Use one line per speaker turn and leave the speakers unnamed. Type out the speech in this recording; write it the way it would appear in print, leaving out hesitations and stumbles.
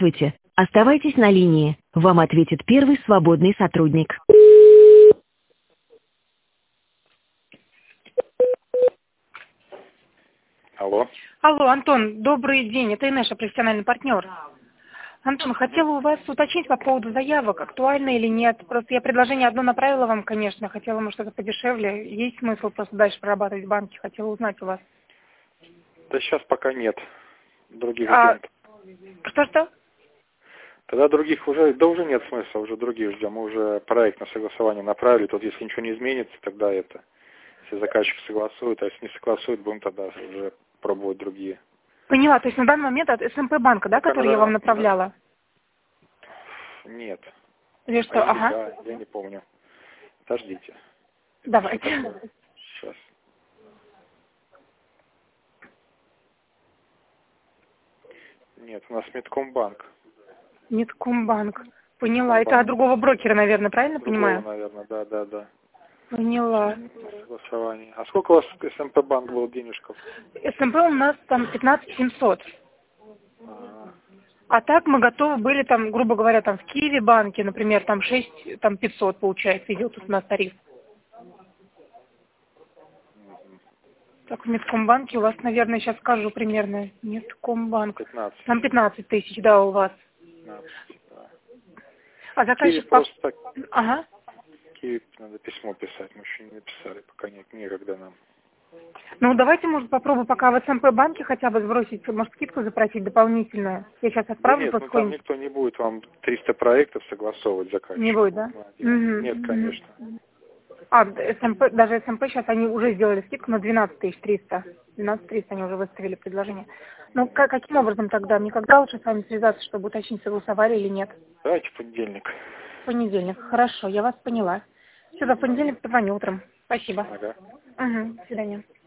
Здравствуйте. Оставайтесь на линии. Вам ответит первый свободный сотрудник.
Алло.
Алло, Антон, добрый день. Это Инеша, профессиональный партнер. Антон, хотела у вас уточнить по поводу заявок, актуально или нет. Просто я предложение одно направила вам, конечно. Хотела, может, что-то подешевле. Есть смысл просто дальше прорабатывать в банке? Хотела узнать у вас.
Да сейчас пока нет других агентов.
Что?
Тогда других уже, да уже нет смысла, уже других ждем. Мы уже проект на согласование направили. Тут если ничего не изменится, тогда это, если заказчик согласует, а если не согласует, будем тогда уже пробовать другие.
Поняла, то есть на данный момент от СМП банка, да, который я вам направляла?
Нет.
Или что? Ага.
Да, я не помню. Подождите.
Давайте.
Сейчас. Нет, у нас Медкомбанк.
Медкомбанк. Поняла. Это от другого брокера, наверное, правильно понимаю?
Наверное, да.
Поняла.
Согласование. А сколько у вас СМП банк был денежков?
СМП у нас там 15 700. А так мы готовы были там, грубо говоря, там в Киеве банке, например, там 6, там 500 получается, идет у нас тариф. Так, в Медкомбанке у вас, наверное, сейчас скажу примерно. Медкомбанк.
15.
Там 15 тысяч, да, у вас.
15, да.
А заказчик...
Просто так.
Ага.
Киев надо письмо писать, мы еще не написали, пока нет, некогда нам.
Ну, давайте, может, попробую пока в СМП банке хотя бы сбросить, может, скидку запросить дополнительную. Я сейчас отправлю
Нет, там никто не будет вам 300 проектов согласовывать заказчику.
Не будет, да?
Нет, конечно.
А, СМП, даже СМП сейчас они уже сделали скидку на 12 300. 12 300 они уже выставили предложение. Ну, каким образом тогда? Мне когда лучше с вами связаться, чтобы уточнить, согласовали или нет?
Давайте в понедельник.
Понедельник. Хорошо, я вас поняла. Все, в понедельник позвоню утром. Спасибо.
Ага.
До свидания.